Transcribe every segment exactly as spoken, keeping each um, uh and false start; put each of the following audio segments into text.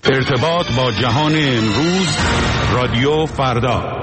ارتباط با جهان امروز، رادیو فردا.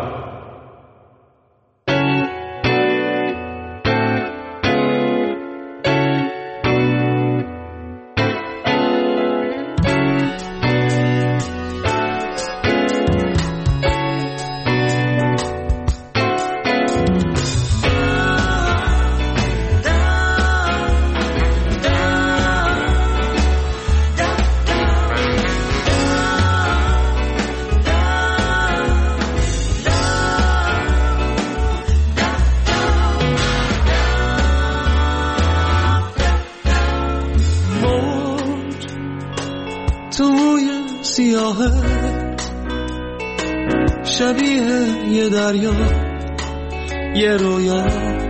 شبیه یه دریا، یه رویا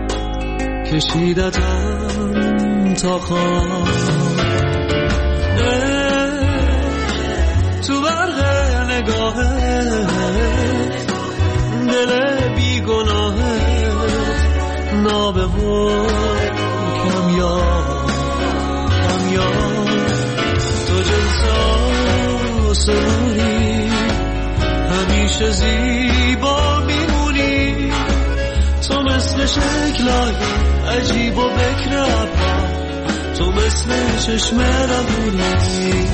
کشیدتم تا خواب، تو برق نگاهه دل بیگناهه نابه و کمیاب کمیاب، تو جلسا سرونی همیشه زیبا میمونی، تو مثل شکلای عجیب و بکر ابرا، تو مثل چشم روونی.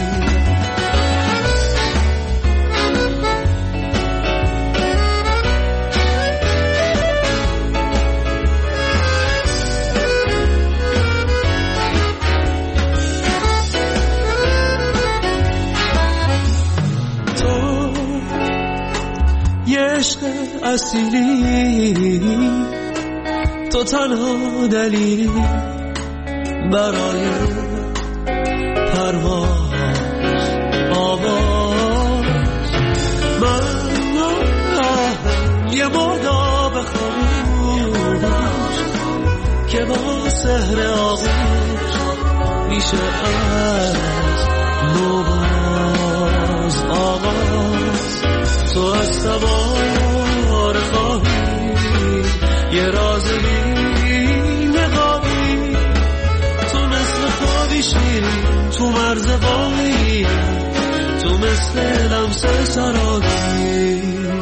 عشق اصیلی، تو تنها دلیلی برای پرواز آواز، من یه مرداب خاموش که با سحر آغوش میشه از نوباز آغاز، تو از سوار خواهی یه راز بی نقابی، تو مثل خوابی شیرین تو مرز باقی، تو مثل لمس سراغی.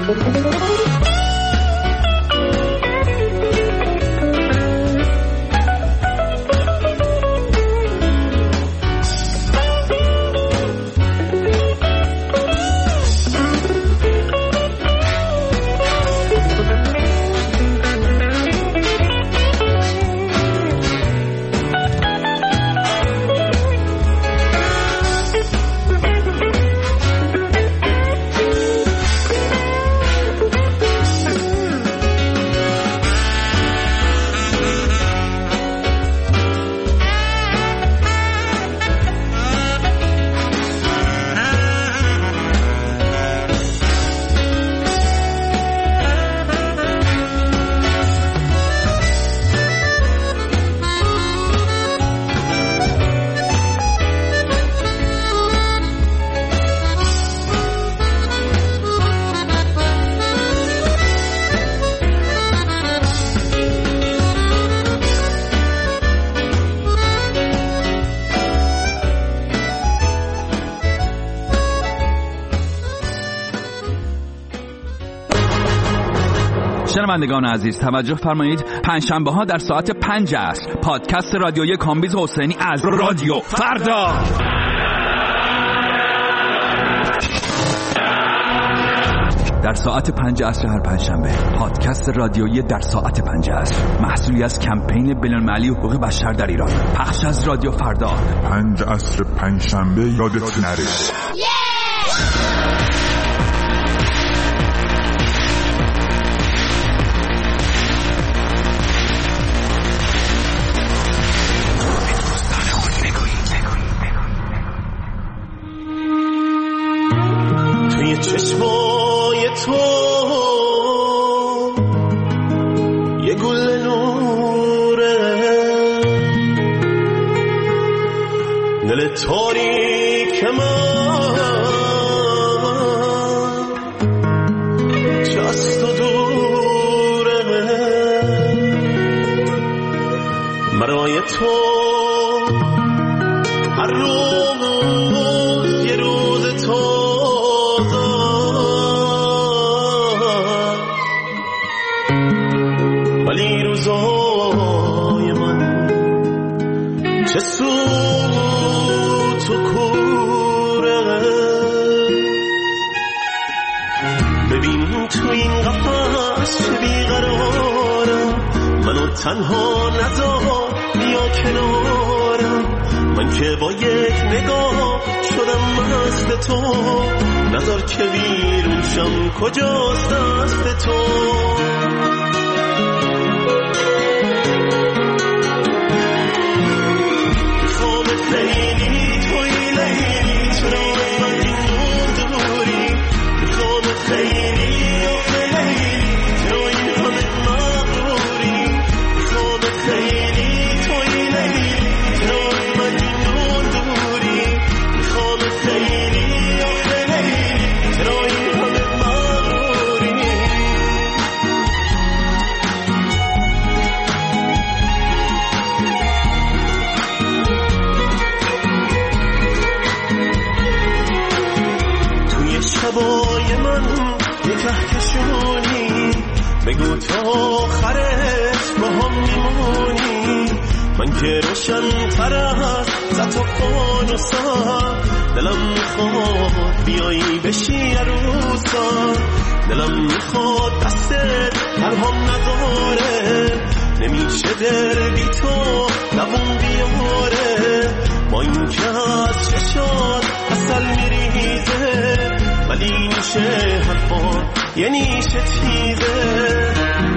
شنوندگان عزیز توجه فرمایید، پنجشنبه ها در ساعت پنج عصر پادکست رادیویی کامبیز حسینی از رادیو فردا. در ساعت پنج عصر هر پنجشنبه پادکست رادیویی در ساعت پنج عصر، محصولی از کمپین بین‌المللی حقوق بشر در ایران، پخش از رادیو فردا. پنج عصر پنجشنبه یادت نره. چشمای تو یه گل نوره، دل تاریک من جست و دوره، برای تو هر روز یه روز تو تنها نذار بیا کنارم، من که با یک نگاه شدم مست تو، نذار که ویرون شم کجاست دست تو. میخوام خیلی توی لیلی، چرا من اینو دوری، میخوام خیلی آخه لیلی، چرا این همه مغروری، میخوام خیلی توی لیلی، چرا من اینو دوری، میخوام خیلی آخه لیلی، چرا این همه مغروری. توی شبای من یه کهکشونی، بگو تا آخرش با هم میمونی، من که روشن تر از زد و فانوسم، دلم میخواد بیایی بشی عروسم، دلم میخواد دستت پرهام نداره، نمیشه دل بی تو دوون بیاره، با این که از چشات اصل میریزه، ولی میشه حرفان یه نیشه تیزه.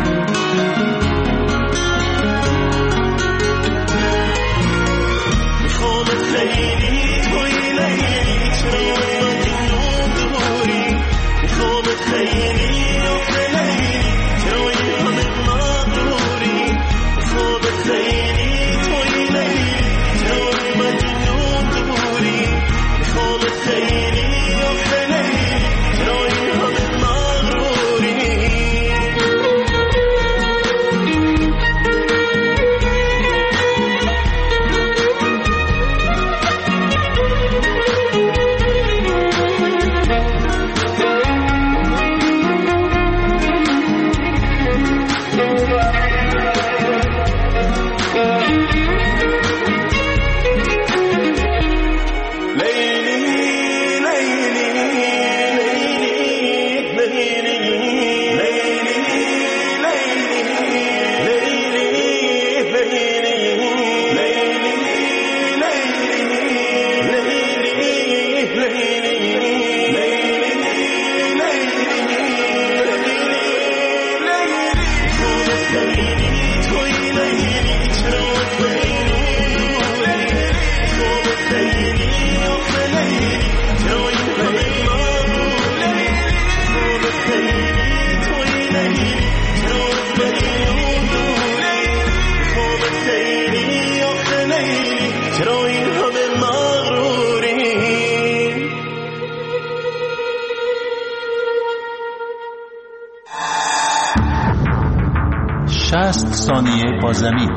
میخوام خیلی توی لیلی، چرا من اینو دوری، میخوام خیلی آخه لیلی، چرا این همه مغروری، میخوام خیلی توی لیلی، چرا من اینو دوری، میخوام خیلی آخه لیلی، چرا این همه مغروری. شصت ثانیه با زمین.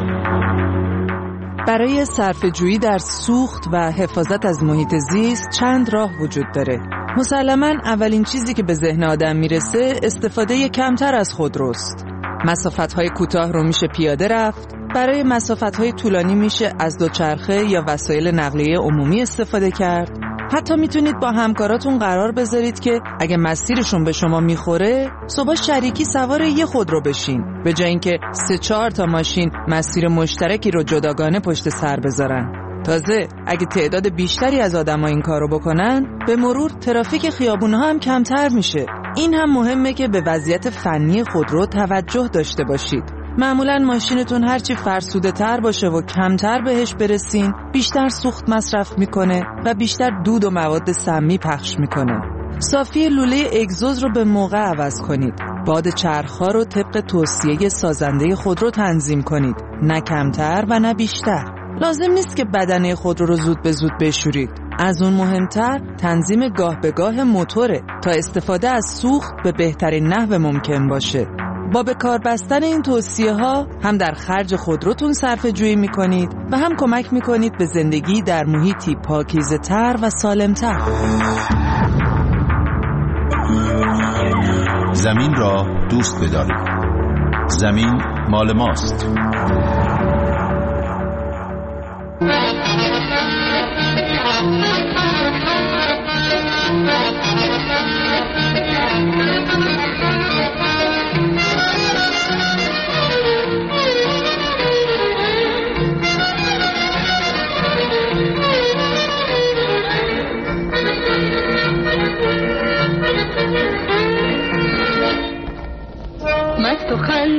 برای صرفه‌جویی در سوخت و حفاظت از محیط زیست چند راه وجود داره. مسلماً اولین چیزی که به ذهن آدم میرسه استفاده کمتر از خودروست. مسافت‌های کوتاه رو میشه پیاده رفت، برای مسافت‌های طولانی میشه از دوچرخه یا وسایل نقلیه عمومی استفاده کرد. حتی میتونید با همکاراتون قرار بذارید که اگه مسیرشون به شما میخوره صبح شریکی سوار یه خودرو بشین، به جای اینکه سه چهار تا ماشین مسیر مشترکی رو جداگانه پشت سر بذارن. تازه اگه تعداد بیشتری از آدم‌ها این کارو بکنن، به مرور ترافیک خیابون‌ها هم کمتر میشه. این هم مهمه که به وضعیت فنی خودرو توجه داشته باشید. معمولاً ماشینتون هرچی فرسوده تر باشه و کمتر بهش برسین، بیشتر سوخت مصرف میکنه و بیشتر دود و مواد سمی پخش میکنه. صافی لوله اگزوز رو به موقع عوض کنید. باد چرخ‌ها رو طبق توصیه سازنده خودرو تنظیم کنید، نه کمتر و نه بیشتر. لازم نیست که بدنه خودرو رو زود به زود بشورید. از اون مهمتر تنظیم گاه به گاه موتوره تا استفاده از سوخت به بهترین نحو ممکن باشه. با به کار بستن این توصیه ها هم در خرج خودروتون صرفه جویی میکنید و هم کمک میکنید به زندگی در محیطی پاکیزه تر و سالم تر. زمین را دوست بدارید. زمین مال ماست.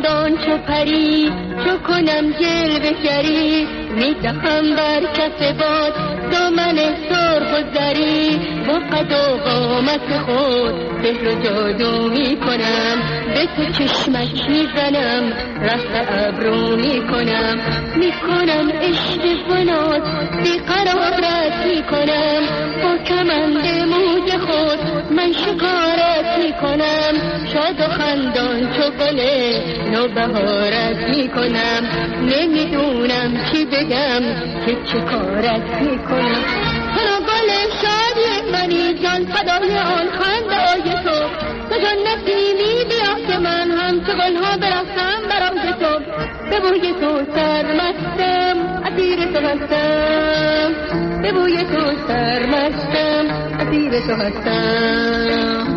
خندان چو پری چو کنم جلوه گری میدهم بر کف باد دامن سرخ و زری با قد و قامت خود سحر و جادو میکنم به تو چشمک میزنم رفت ابرو میکنم میکنم عشق بنات بیقرارت میکنم با کمند موج خود من شکارت میکنم شاد و خندان چو گل نوبهارت میکنم نمیدونم چی بگم که چه کارت میکنم تو گل شادی منی جان فدای آن خندای تو تو جان نسیمی بیا که من هم تو گلها برفتم برای تو به بوی تو سرمستم اسیر تو هستم به بوی تو سرمستم اسیر تو هستم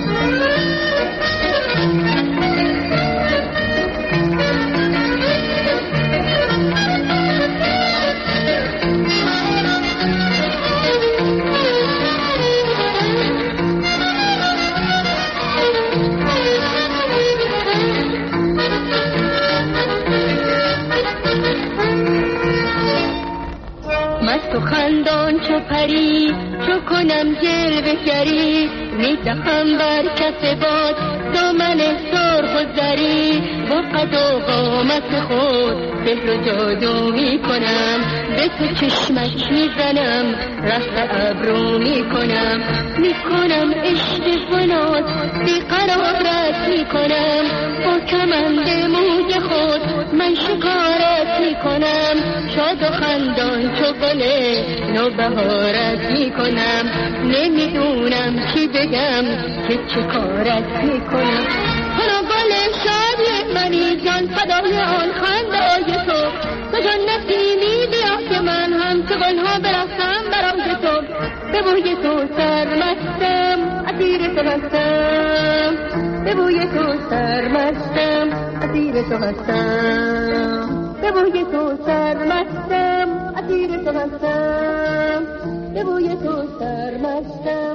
تو خندان چو پری چو کنم جلوه گری میدهم بر کف باد دامن سرخ و زری با قد و قامت خود سحر و جادو میکنم به تو چشمک میزنم رفت ابرو میکنم میکنم عشق بنات بیقرارت میکنم با کمند موج خود من شکارت میکنم شاد و خندان چو گل نوبهارت میکنم نمیدونم چی بگم که چه کارت میکنم تو گل شادی منی جان فدای آن خندای تو تو جان نسیمی بیا که من هم تو گلها برفتم برای تو به بوی تو سرمستم اسیر تو هستم به بوی تو سرمستم اسیر تو هستم به بوی تو سرمستم اسیر تو هستم به بوی تو سرمستم.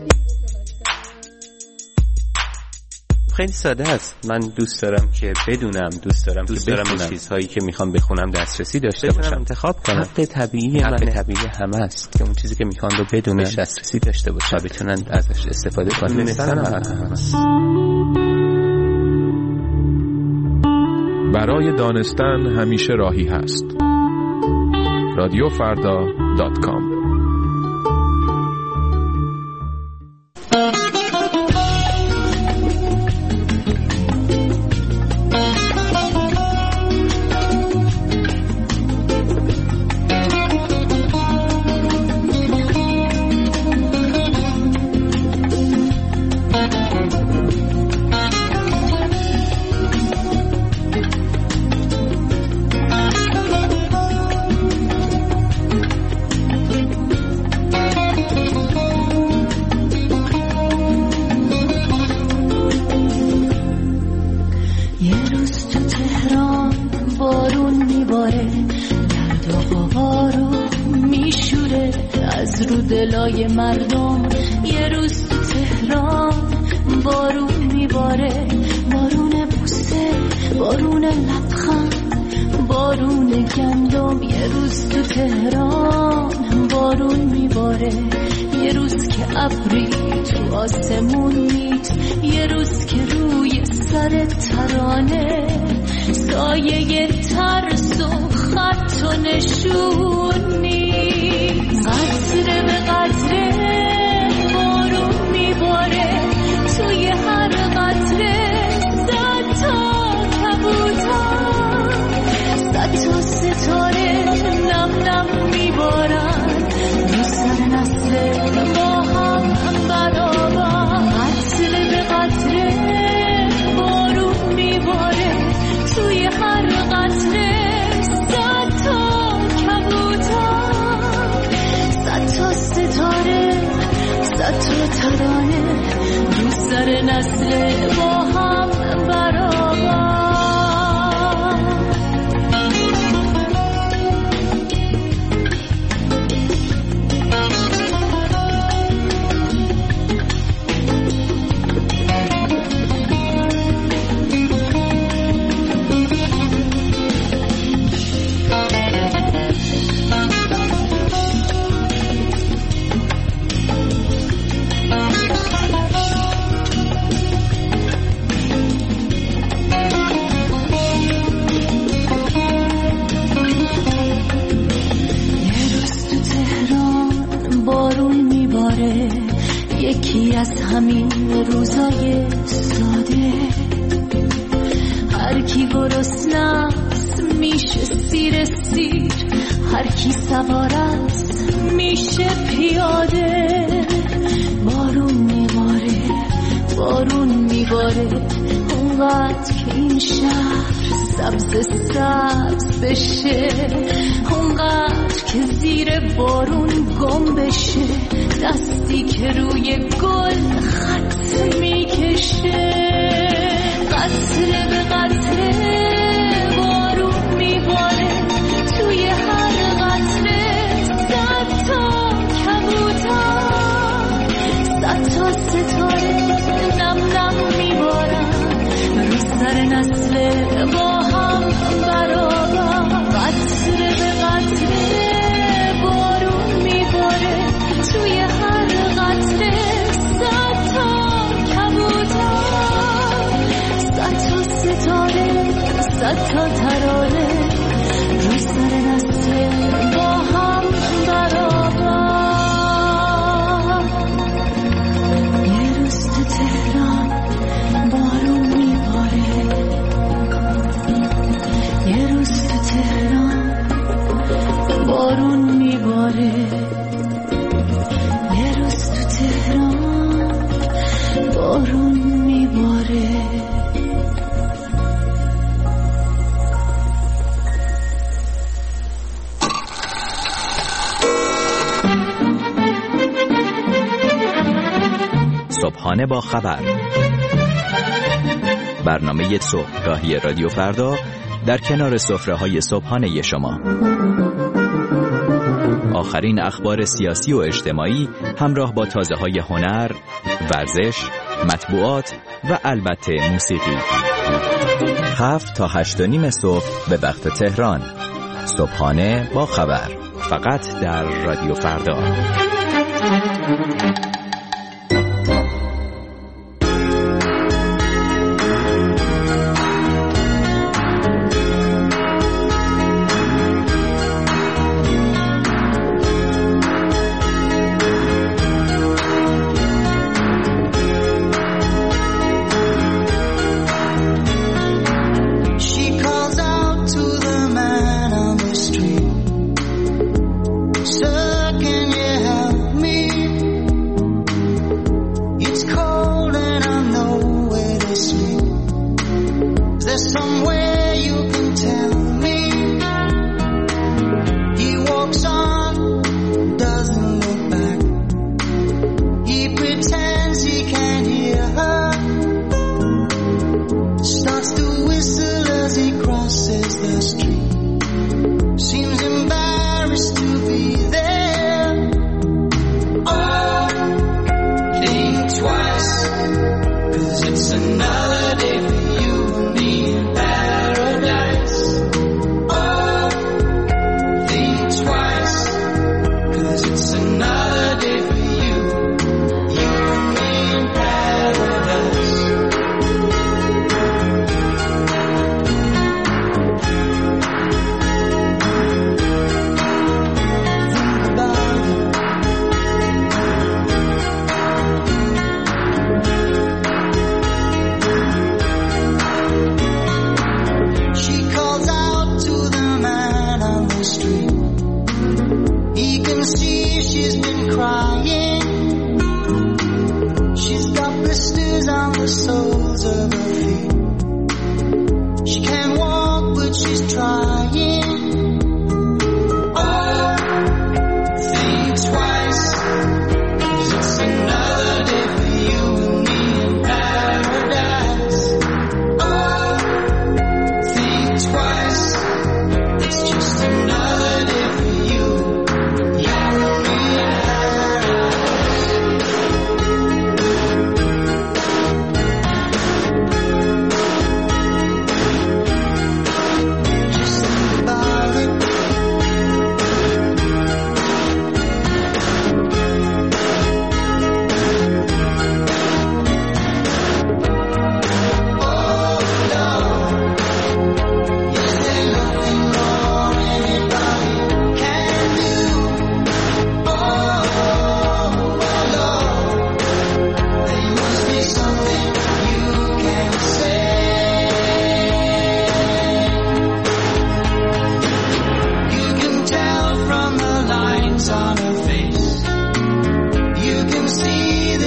خیلی ساده است. من دوست دارم که بدونم، دوست دارم دوست که دارم به چیزهایی که میخوام بخونم دسترسی داشته باشم، انتخاب کنم. حق طبیعی حق طبیعی همه است که اون چیزی که میخوان رو بدونن، دسترسی داشته باشن، بتونن ازش استفاده کنن. برای دانستن همیشه راهی هست. رادیو فردا دات کام. دلای مردم یه روز تو تهران بارون میباره، بارون بوسه، بارون لبخند، بارون گندم. یه روز تو تهران بارون میباره، یه روز که ابری تو آسمون نیست، یه روز که روی سر ترانه سایه ترس و خط و نشون نیست. قطره به قطره بارون میباره، توی هر قطره صد تا کبوتر، صد تا ستاره نم نم میبارن رو سر نسل با هم برابر. قطره به قطره بارون میباره، توی هر قطره صد تا کبوتر، صد تا ستاره، صد تا ترانه رو سر نسل با هم برابر. یکی از همین روزای ساده، هر کی گرسنه است میشه سیر سیر، هر کی سوار است میشه پیاده. بارون میباره بارون میباره اونقدر که این شهر سبز سبز بشه، اونقدر که زیر بارون گم بشه، دستی که روی گل خط میکشه. قطره به قطره بارون میباره، توی هر قطره صد تا کبوتر، صد تا ستاره نم نم میبارن رو سر نسل با هم برابر. قطره به قطره بارون میباره، توی هر قطره صد تا کبوتر، صد تا ستاره صد تا ترانه رو سر نسل با هم برابر. یه روز تو تهران بارون میباره، یه روز تو تهران بارون میباره، یه روز تو تهران بارون میباره. صبحانه با خبر، برنامه صبحگاهی رادیو فردا در کنار سفره‌های صبحانه شما. آخرین اخبار سیاسی و اجتماعی همراه با تازه‌های هنر، ورزش، مطبوعات و البته موسیقی. هفت تا هشت و نیم صبح به وقت تهران. صبحانه با خبر، فقط در رادیو فردا.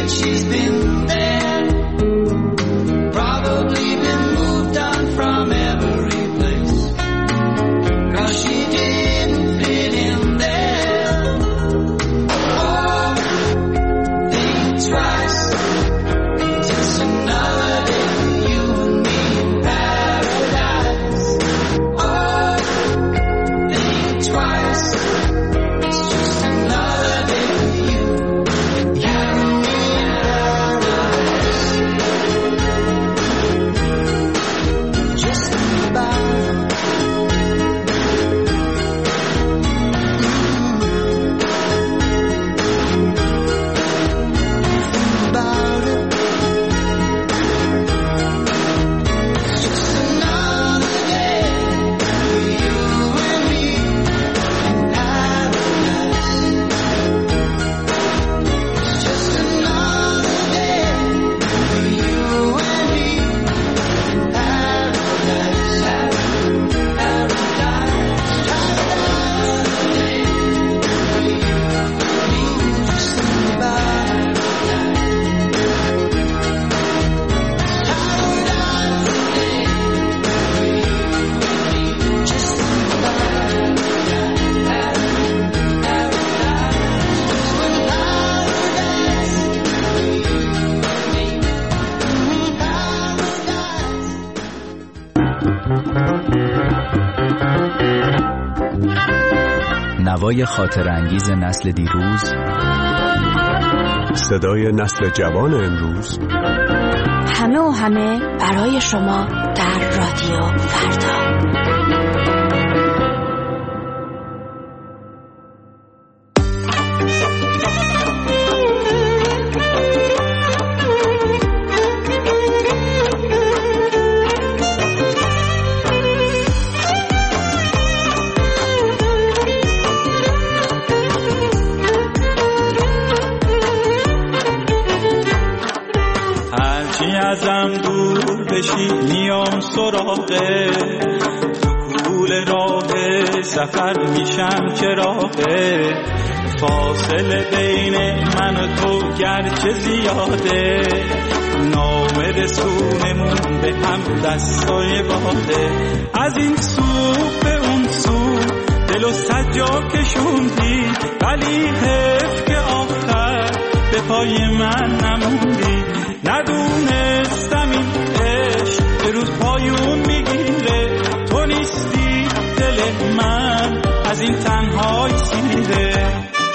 that she's been there. Probably been moved on from every place, 'cause she didn't fit in there. Oh, think twice, just another day for you and me in paradise. Oh, think twice, it's just another day for you, you and me in paradise. Just think about it. Think about it. It's just another day for you and me in paradise. It's just another day for you and me in paradise. Paradise, another day for you and me. Just think about it. نوای خاطر انگیز نسل دیروز، صدای نسل جوان امروز، همه و همه برای شما در رادیو فردا. هرچی ازم دور بشی میام سراغه، تو کول راه سفر میشم چراغه، فاصله بین من و تو گرچه زیاده، نامرسونمون به هم دستای باده، از این سو به اون سو دل و سجا کشوندی، ولی حیف که آخر به پای من نموندی، ندونستم این عشق به روز پایون میگیره، تو نیستی دل من از این تنهای سیره.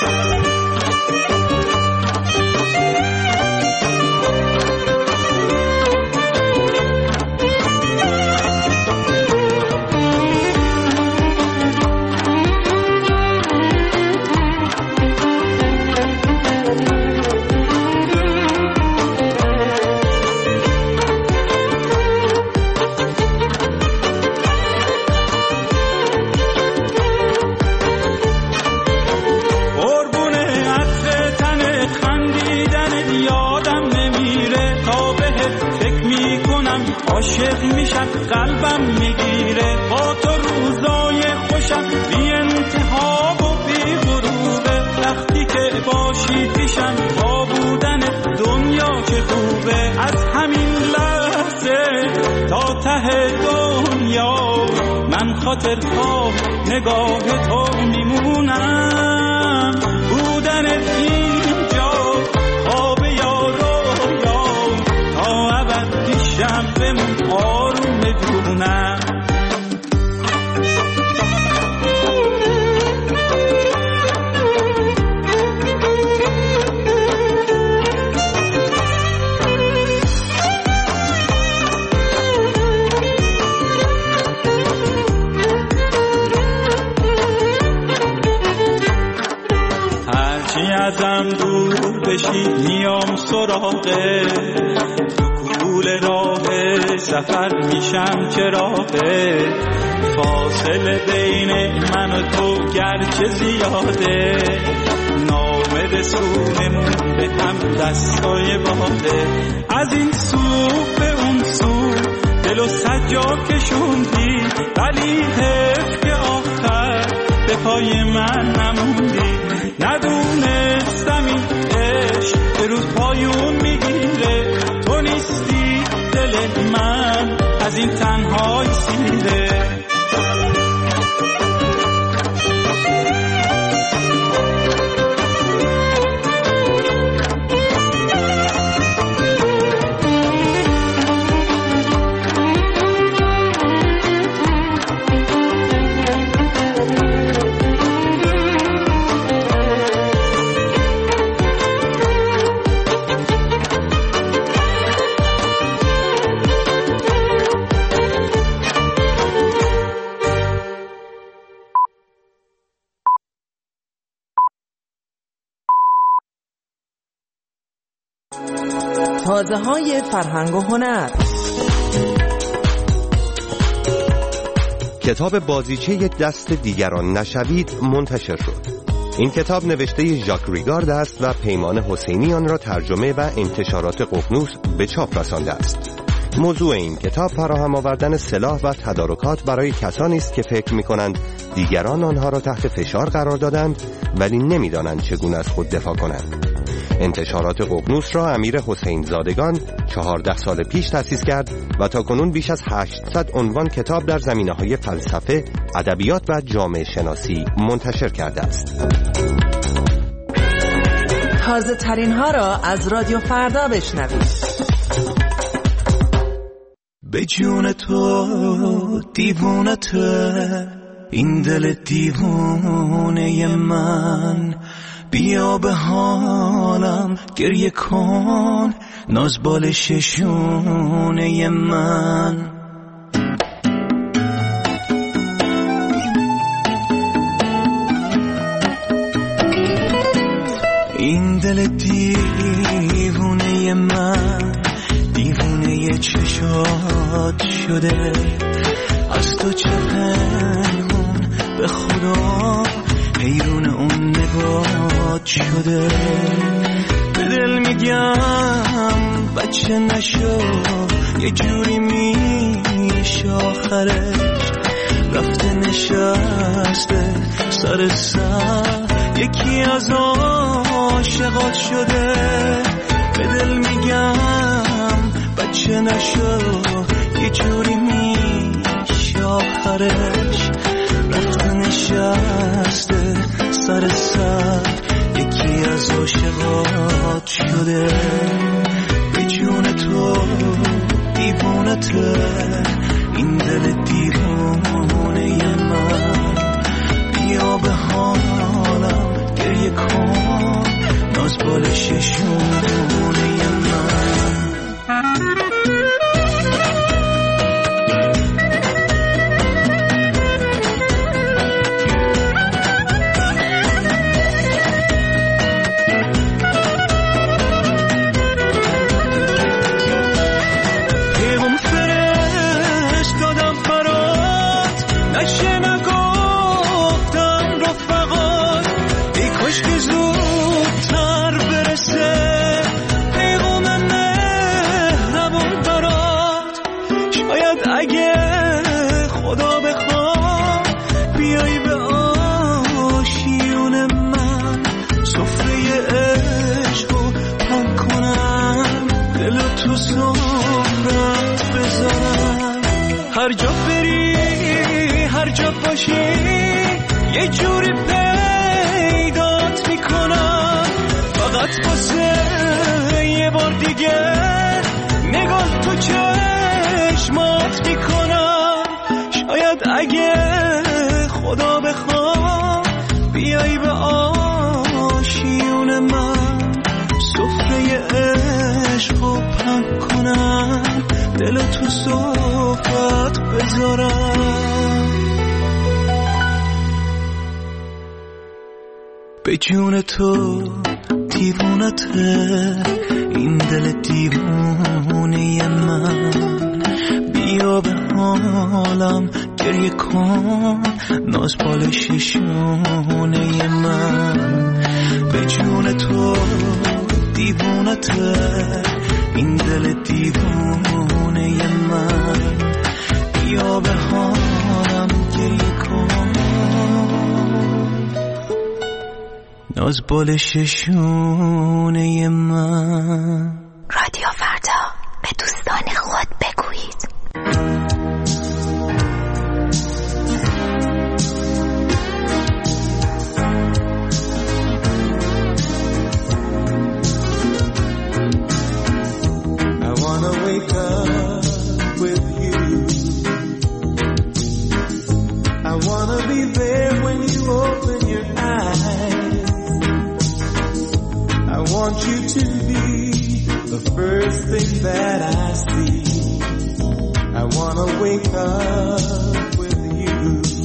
عاشق میشم قلبم میگیره، با تو روزای خوشم بی انتها و بی غروبه، وقتی که باشی پیشم با بودن دنیا چه خوبه، از همین لحظه تا ته دنیا من خاطر تا نگاه تو میمونم، بودن اینجا خواب یار و یار تا ابد پیشم بمون آروم جونم. هرچی ازم دور بشی میام سراغه، کول راه سفر میشم چراغه، فاصله بین من و تو گرچه زیاده، نامرسونمون به هم دستای باده، از این سو به اون سو دل و سجا کشوندی، ولی حیف که آخر به پای من نموندی، ندونستم این عشق به روز پایون تازه های فرهنگ و هنر. کتاب بازیچه یک دست دیگران نشوید منتشر شد. این کتاب نوشته ژاک ریگارد است و پیمان حسینی آن را ترجمه و انتشارات ققنوس به چاپ رسانده است. موضوع این کتاب فراهم آوردن سلاح و تدارکات برای کسانی است که فکر می‌کنند دیگران آنها را تحت فشار قرار دادند ولی نمی‌دانند چگونه از خود دفاع کنند. انتشارات ققنوس را امیر حسین زادگان چهارده سال پیش تأسیس کرد و تاکنون بیش از هشتصد عنوان کتاب در زمینه‌های فلسفه، ادبیات و جامعه شناسی منتشر کرده است. تازه ترین ها را از رادیو فردا بشنوید. به جون تو دیوونته، این دل دیوونه من، بیا به حالم گریه کن، ناز بالش شونه من. این دل دیوونه من، دیوونه چشات شده، از تو چه پنهون به خدا، حیرون اون نگات شده. به دل میگم بچه نشو، یه جوری میشه آخرش، رفته نشسته سر سر، یکی از عاشقات شده. به دل میگم بچه نشو، یه جوری میشه آخرش، رفته نشسته سر سر، یکی از عاشقات شده. به جون تو دیوونته، این دل دیوونه من، بیا به حالم گریه کن، ناز بالش شونه من. هر جا بری هر جا باشی یه جوری پیدات میکنم، فقط واسه یه بار دیگه نگاه تو چشمات میکنم. شاید اگه خدا بخواد بیایی به آشیون من، سفره عشقو پهن کنم، دل تو صحبت بذارم. به جون تو دیوونته، این دل دیوونه من، بیا به حالم گریه کن، ناز بالش شونه من. به جون تو دیوونته، این دل دیوونه من، بیا به حالم گریه کن، ناز بالش شونه من. رادیو فردا، به دوستان خود بگویید. Wake up with you. I wanna be there when you open your eyes. I want you to be the first thing that I see. I wanna wake up with you.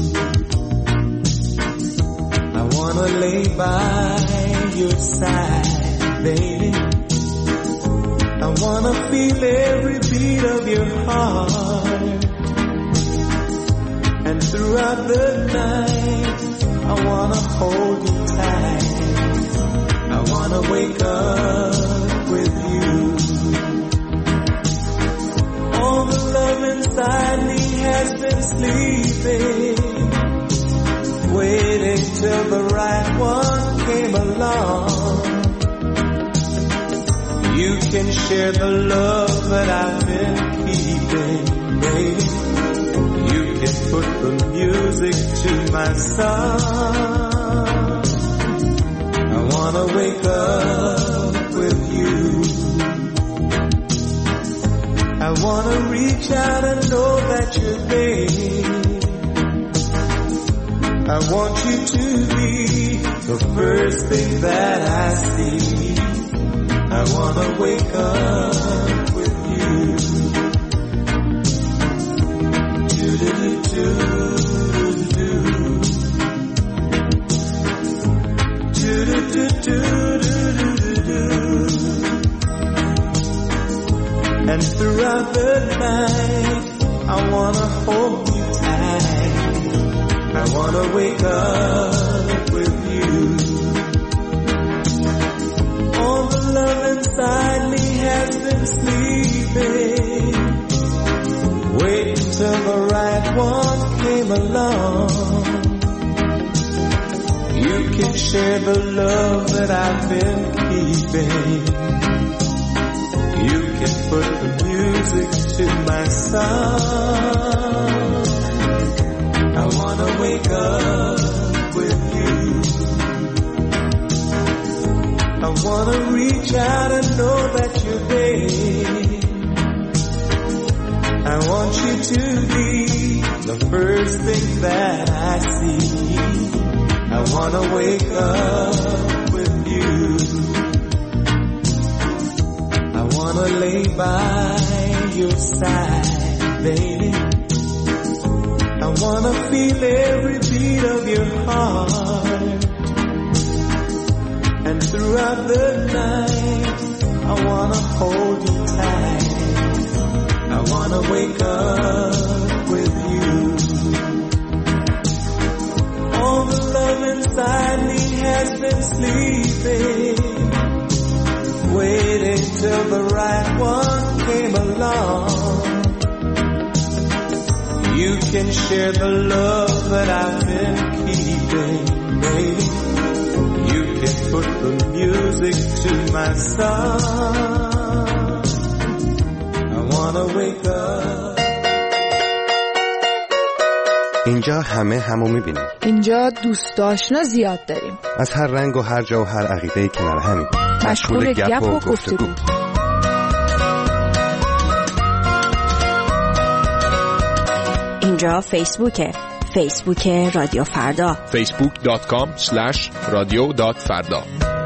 I wanna lay by your side, baby. I want feel every beat of your heart. And throughout the night, I wanna hold you tight. I wanna wake up with you. All the love inside me has been sleeping, waiting till the right one came along. You can share the love that I've been keeping, baby. You can put the music to my song. I wanna wake up with you. I wanna reach out and know that you're there. I want you to be the first thing that I see. I wanna wake up with you. Do-do-do-do-do-do. Do-do-do-do-do-do-do. And throughout the night, I wanna hold you tight. I wanna wake up with you. All the love inside me has been sleeping, waiting till the right one came along. You can share the love that I've been keeping. You can put the music to my song. I wanna wake up with you. I wanna reach out and know that you're there. I want you to be the first thing that I see. I wanna wake up with you. I wanna lay by your side, baby. I wanna feel every beat of your heart. And throughout the night, I wanna hold you tight. I wanna wake up with you. All the love inside me has been sleeping, waiting till the right one came along. You can share the love that I've been keeping, baby. You can put the music to my song. I wanna wake up. اینجا همه همو میبینیم. اینجا دوست آشنا زیاد داریم. از هر رنگ و هر جا و هر عقیده‌ای کنار همیم. مشغول گپ و گفتگو. اینجا فیسبوکه. فیسبوک رادیو فردا. فیسبوک دات کام اسلش رادیو دات فردا.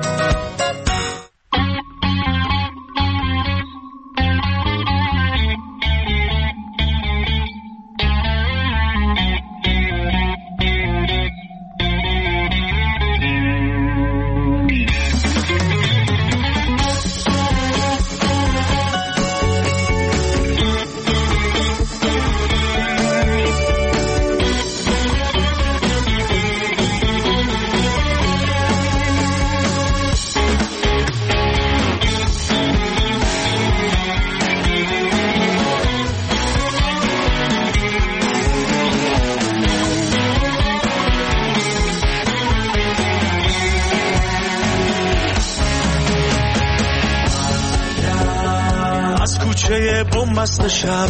مست شب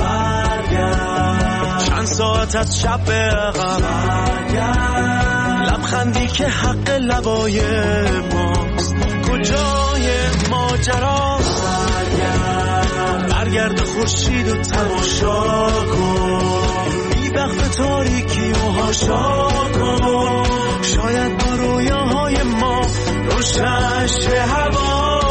چند ساعت از شب به عقب لبخندی که حق لبای ماست کجای ماجرا برگرد خورشید و تماشا کن بی وقت تاریکی و هاشا کن شاید با رویاهای ما روشن شه هوا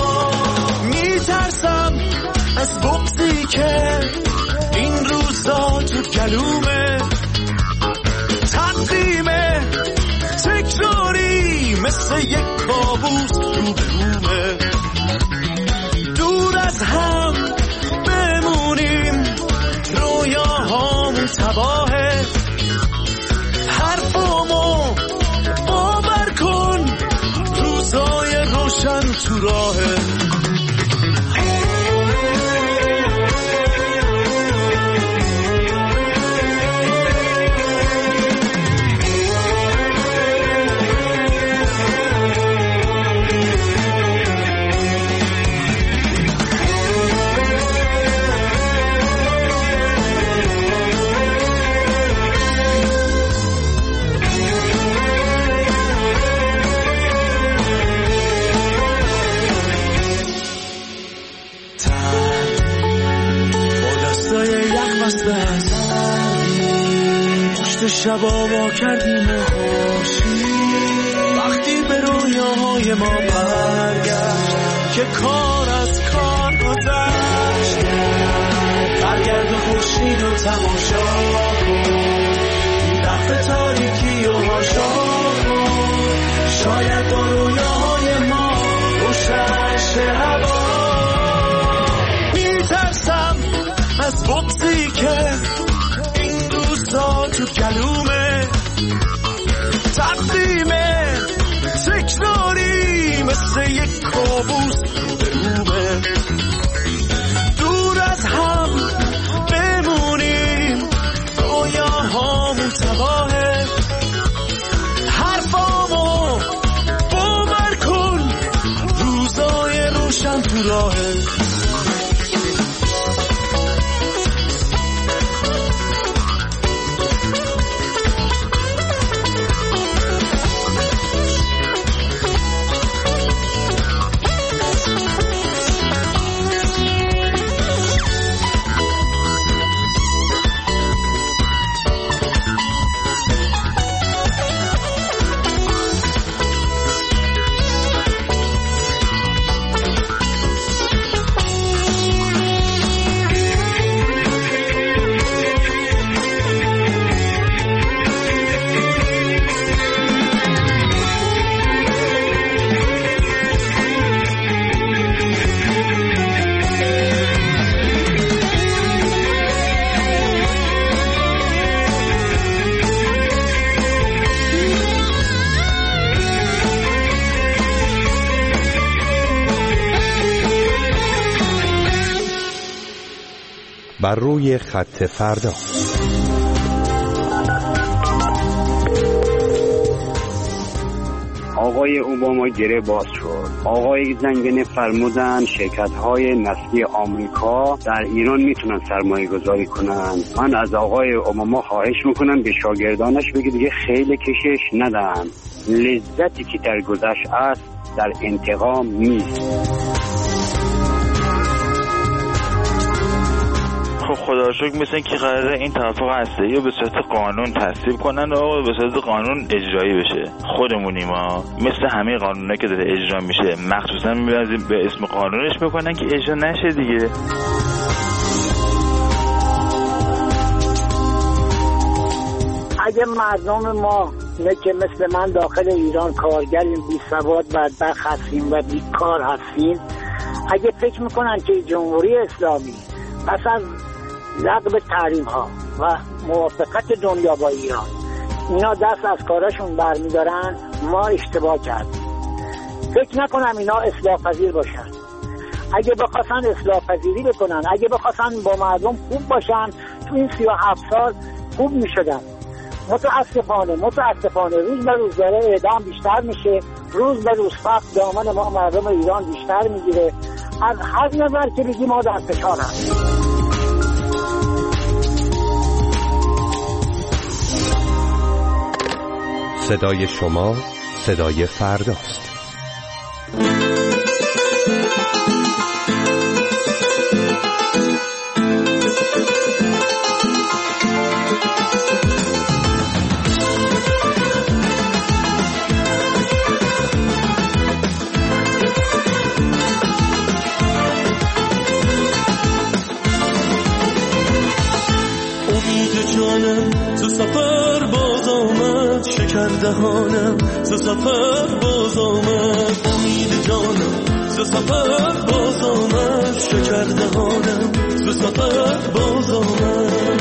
میترسم از بغضی که این روزا تو گلومه تقدیمه تکراری مثل یک کابوس رو به رومه دور از هم فصل سردی پشت شبا با کردیم خوشی وقتی به رویاهای ما برگشت که کار از کار گذشت برگرد و خورشید و تماشا کن این تخت تاریکی و هاشا کن شاید با رویاهای ما روشن شه هوا میترسم از بغضی که این روزا تو گلومه تقدیمه تکراری مثل یک کابوس روبه دور از هم بمونیم رویاهامون تباهه حرفامو باور کن روزای روشن تو راهه بر روی خط فردا. آقای اوباما گره باز شد. آقای زنگنه فرمودن شرکت‌های نفتی آمریکا در ایران میتونن سرمایه گذاری کنن. من از آقای اوباما خواهش میکنم به شاگردانش بگه دیگه خیلی کشش ندن. لذتی که در گذشت است در انتقام نیست. خب خدا رو شکر مثل که قراره این توافق هسته‌ای رو به صورت قانون تصویب کنن و به صورت قانون اجرایی بشه. خودمونیم ما مثل همه قانونایی که داره اجرا میشه مخصوصا می‌بریم به اسم قانونش میکنن که اجرا نشه دیگه. اگه مردم ما نه که مثل من داخل ایران کارگریم، بی سواد بدبخت هستیم و بیکار هستیم، اگه فکر میکنن که جمهوری اسلامی پس از لغو تحریم ها و موافقت دنیا با ایران اینا دست از کارشون برمیدارن، ما اشتباه کردیم. فکر نکنم اینا اصلاح پذیر باشن. اگه بخواستن اصلاح پذیری بکنن، اگه بخواستن با مردم خوب باشن، تو این سی و هفت سال خوب میشدن. متاسفانه متاسفانه روز به روز داره اعدام بیشتر میشه، روز به روز فقر دامن ما مردم ایران بیشتر میگیره. از هر نظر که بگی ما در فشار هستیم. صدای شما صدای فرداست. سفر باز آمد، شکر دهانم ز سفر باز آمد، امید جانم ز سفر باز آمد، شکر دهانم ز سفر باز آمد.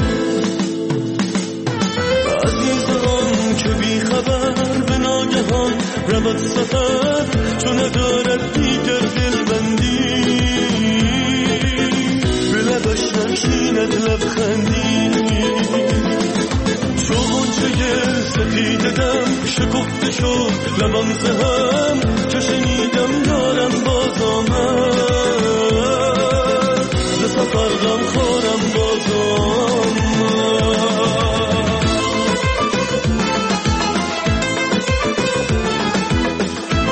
عزیزان که بی خبر به ناگهان رود سفر، چون ندارد دیگر دلبندی، به لبش نشیند لبخندی. سپید دم شکفته شد لبان زهم، چه شنیدم دارم باز آمد، ز سفر غم خورم باز آمد.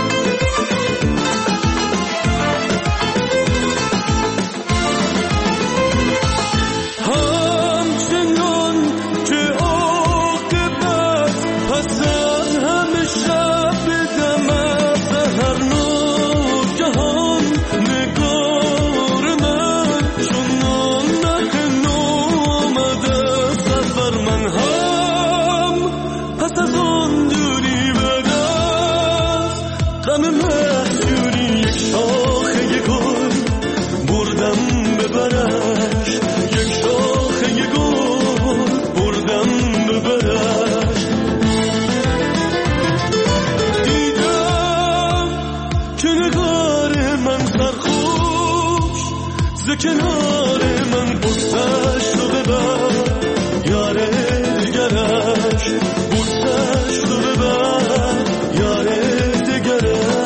ز کنار من بگذشت و ببر یار دیگرش بگذشت و ببر یار دیگرش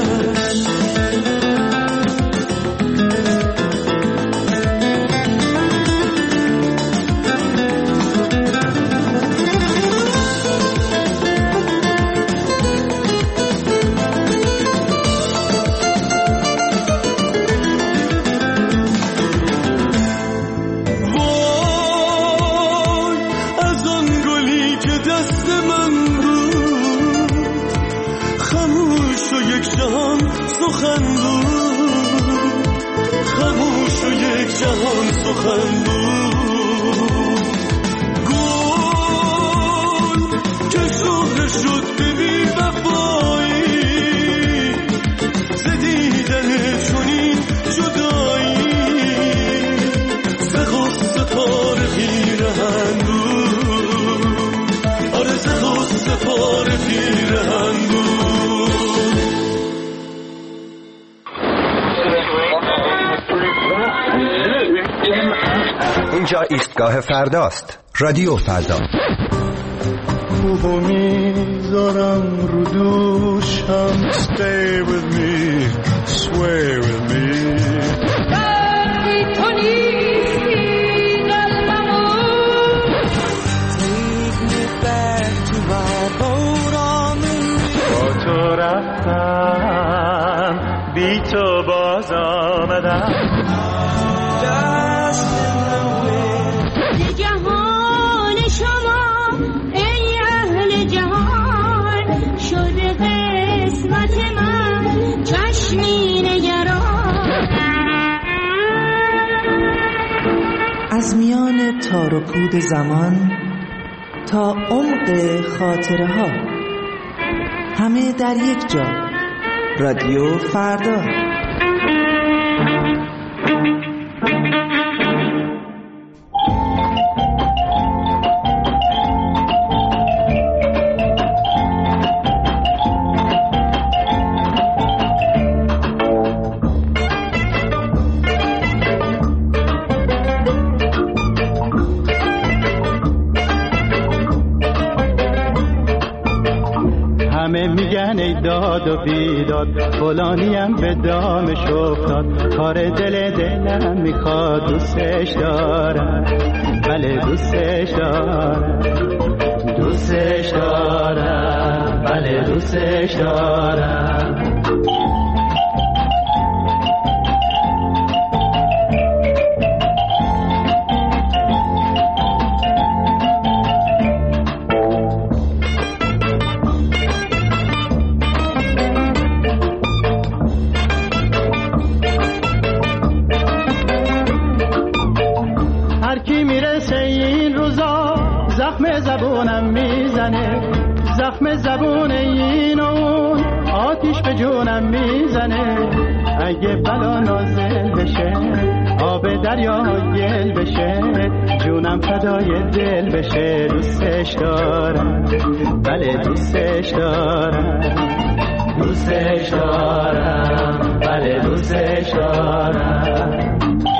سخن بود خاموش و یک جهان سخن بود گل که شهره شد به بی وفایی ز دیدن چنین جدایی ز غصه پاره پیرهن بود آره ز غصه پاره پیرهن بود. اینجا ایستگاه فرداست. رادیو فردا. خوبو میذارم رو دوشم Stay with me, sway with me. دردی تو نیستی قلبمو Take me back to my boat on the با تو رفتم بی تو باز آمدم از میان تار و پود زمان تا عمق خاطره ها همه در یک جا. رادیو فردا. داد و بیداد فلانیم به دامش افتاد کار دل دلم میخواد دوستش دارم بله دوستش دارم دوستش دارم بله دوستش دارم زخم زبون این اون آتیش به جونم میزنه اگه بلا نازل بشه آب دریا گل بشه جونم فدای دل بشه دوستش دارم بله دوستش دارم دوستش دارم بله دوستش دارم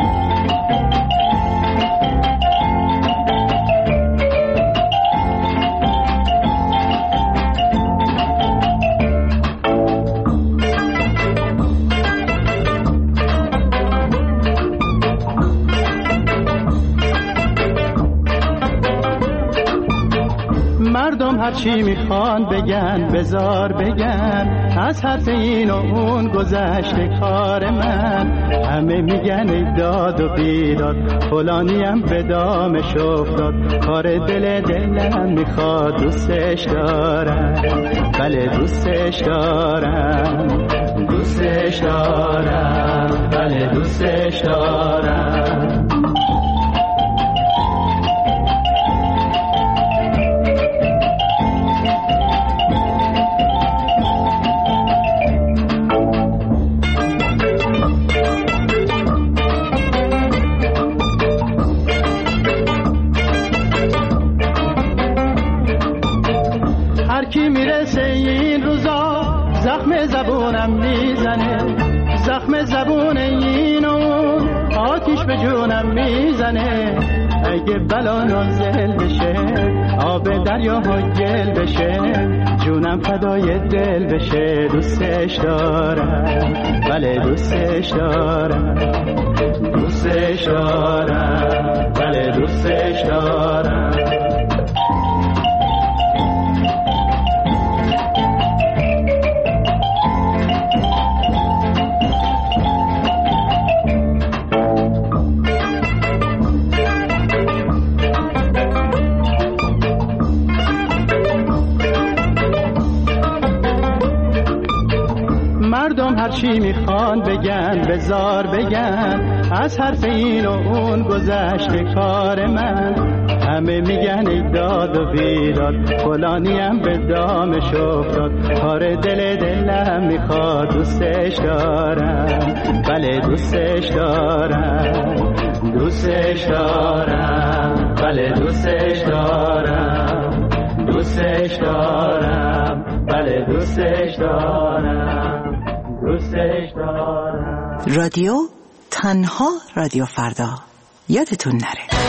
هرچی میخوان بگن بزار بگن از حرف این و اون گذشته کار من همه میگن ای داد و بیداد فلانیم به دامش افتاد کار دل دلم میخواد دوستش دارم بله دوستش دارم دوستش دارم بله دوستش دارم زبونم میزنه زخم زبون این اون آتیش به جونم میزنه، اگه بلا نازل بشه آب دریاها گل بشه، جونم فدای دل بشه. دوستش دارم، بله دوستش دارم، دوستش دارم، بله دوستش دارم. هرچی میخوان بگن بزار بگن، از حرف این و اون گذشته کار من. همه میگن ای داد و بیداد، فلانیم به دامش افتاد، کار دل دلم میخواد. دوستش دارم، بله دوستش دارم، دوستش دارم، بله دوستش دارم، دوستش دارم، بله دوستش دارم، دوستش دارم. رادیو تنها رادیو فردا، یادتون نره.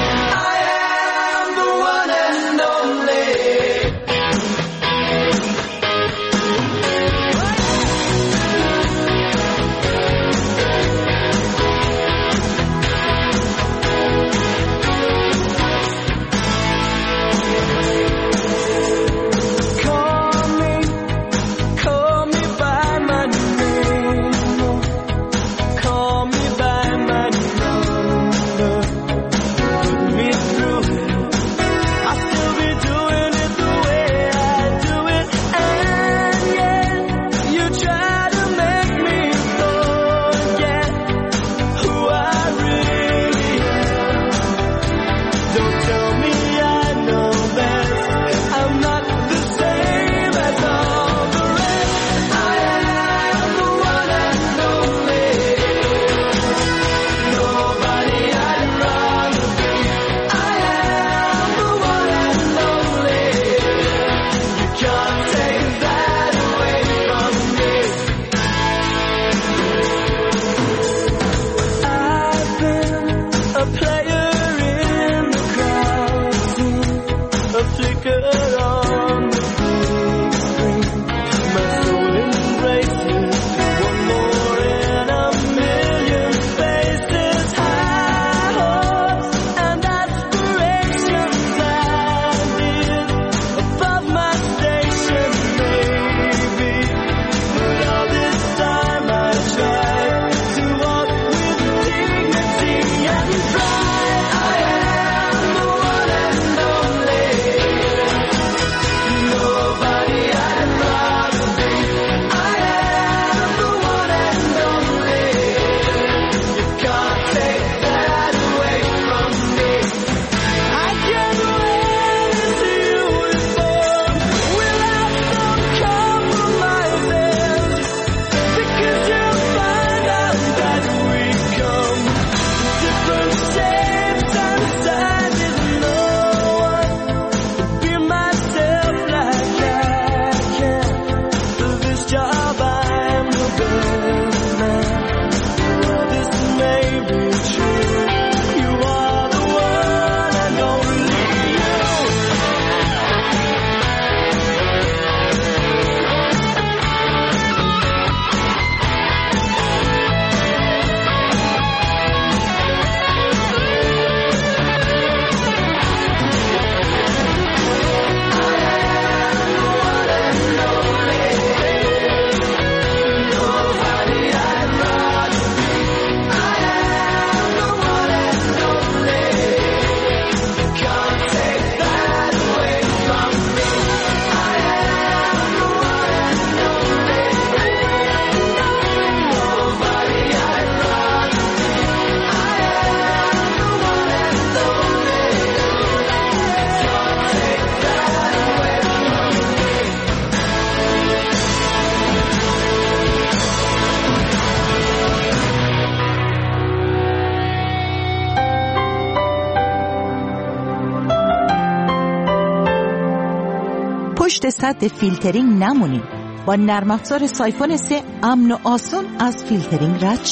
پشت سد فیلترینگ نمونید. با نرم افزار سایفون سه امن و آسون از فیلترینگ رد شین.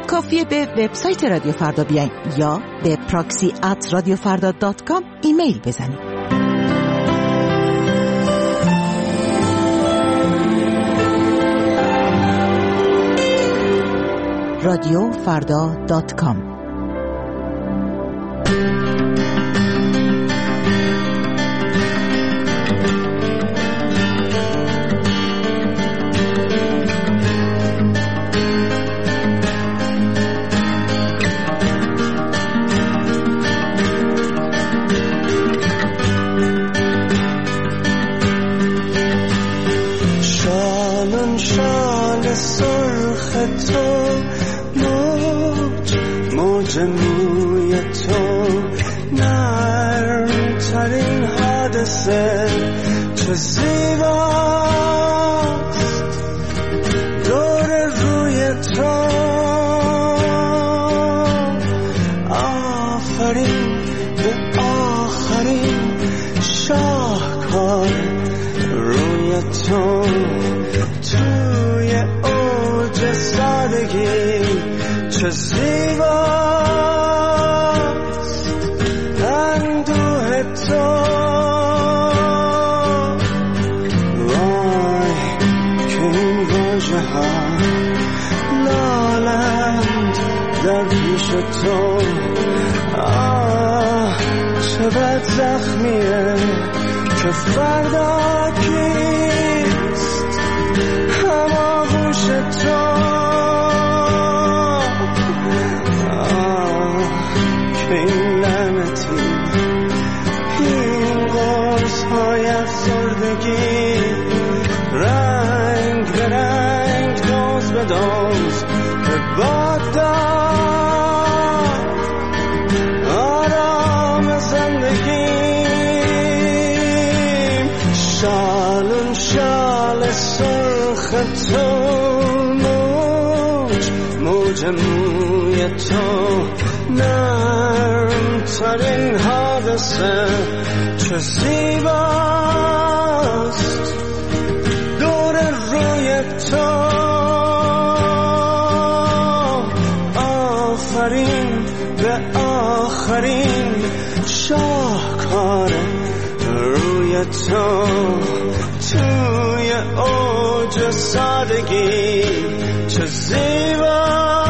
کافیه به وبسایت رادیو فردا بیاین یا به پراکسی ات رادیو فردا دات کام ایمیل بزنید. رادیو فردا دات کام. موی تو نرم ترین حادثه چه زیباست دور روی تو آفرین به آخرین شاهکار روی تو توی اوج سادگی چه زیباست اندوه تو وای که این واژه ها لالند در پیش تو آه چه بد زخمیه که فردا کیست هماغوش تو این لعنتی این قرص های افسردگی رنگ به رنگ دوز به دوز به باد داد آرام زندگیم شالون شال سرخ تو موج موج موی تو نرم ترین حادثه چه زیباست دور روی تو آفرین به آخرین شاهکار روی تو توی اوج سادگی چه زیباست